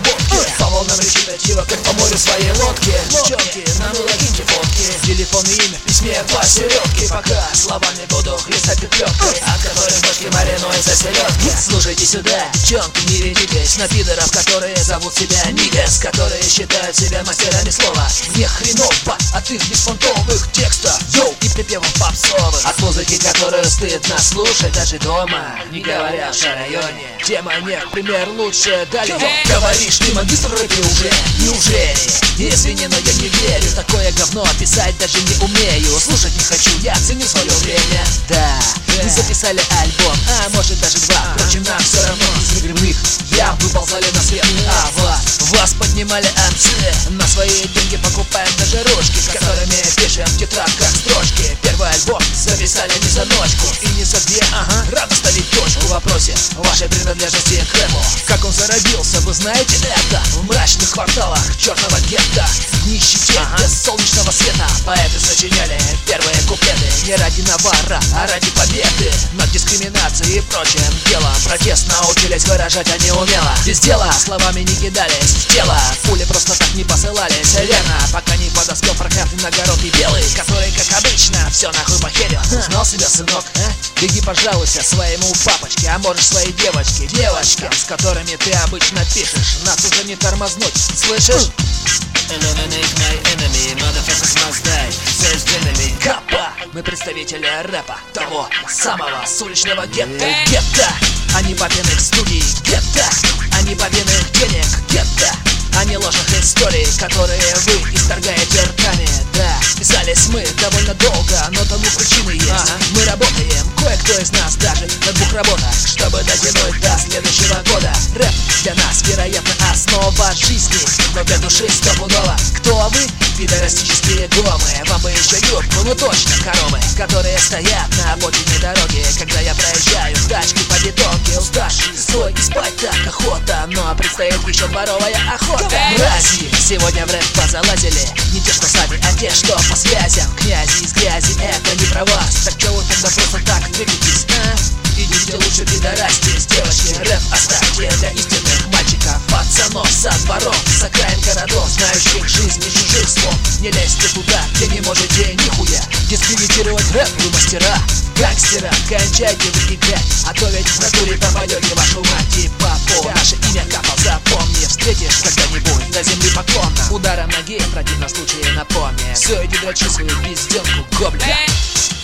разработки. По волнам речитатива, как по морю своей лодки. Девчонки, нам логиньте фотки. Телефон и имя в письме посередке. Пока словами буду хлестать петлёткой, от которой бочки маринуются селёдки. Слушайте сюда, девчонки, не ведитесь на пидоров, которые зовут себя нигас, которые считают себя мастерами слова. Мне хреново от их беспонтовых текстов, йоу, и припевов попсовых. От музыки, которую стыдно слушать даже дома, не говоря в районе. Тема не в пример лучше далее. Говоришь, ты магистр рэпа уже? Неужели? Извини, но я не верю. Такое говно писать даже не умею. Слушать не хочу, я ценю свое время. Да, мы записали альбом, а может даже два. Впрочем, нам все равно из игровых ям выползали на свет. А вас поднимали амцы. На свои деньги покупаем даже ручки, с которыми пишем в тетрадках строчки. Первый альбом записали не за ночку и не за две. Рада ставить точку в вопросе вашей принадлежности к рэпу. Как он зародился, вы знаете это? В мрачных кварталах черного гетто, в нищете без солнечного света. Поэты сочиняли первые куплеты не ради навара, а ради победы над дискриминацией и прочим делом. Протест научились выражать они умело. Без дела словами не кидались в тело, пули просто так не посылались верно, пока не подоспел проклятый многорукий белый, который, как обычно, все нахуй похерил. Узнал себя, сынок? Беги, пожалуйста, своему папочке, а можешь своей девочке, девочкам, с которыми ты обычно пишешь. Нас уже не тормознуть, слышишь? Капа! Мы представители рэпа, того самого с уличного гетто. Они папиных студий, гетто. Они папиных денег, гетто. Они ложных историй, которые вы исторгаете ртами. Да, писались мы довольно долго, но тому причины есть. Мы работаем, кое-кто из нас даже на двух работах, чтобы дотянуть до следующего года. Рэп для нас, вероятно, основа жизни, но для души стопудово. Кто вы? Пидорастические гомы. Вам бы еще юбку, ну точно коровы, которые стоят на обочине дороги, когда я проезжаю в тачке по бетонке. Уставший, злой и спать так охота, но предстоит еще дворовая охота. Мрази сегодня в рэп позалазили, не те, что сами, а те, что по связям. Князи из грязи, это не про вас. Так что вы тогда просто так двигаетесь, Идите лучше пидорастись, девочки. Рэп оставьте для истинных мальчиков, пацанов со дворов, с окраин городов, знающих жизни чужих слов. Не лезьте туда, где не можете нихуя дискредитировать рэп, вы мастера. Гангстера, кончайте вы играть, а то ведь в натуре попадете вашу мать и папу. Наше имя капал, запомни, встретишь когда-нибудь до земли поклонно. Ударом ноги в противном случае напомни. Все, иди дрочи свою пизденку, гоблин.